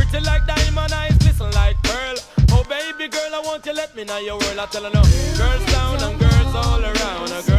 pretty like diamond, eyes glisten like pearl. Oh baby girl, I want you let me know your world. I tell her no, girls down and girls all around. A girl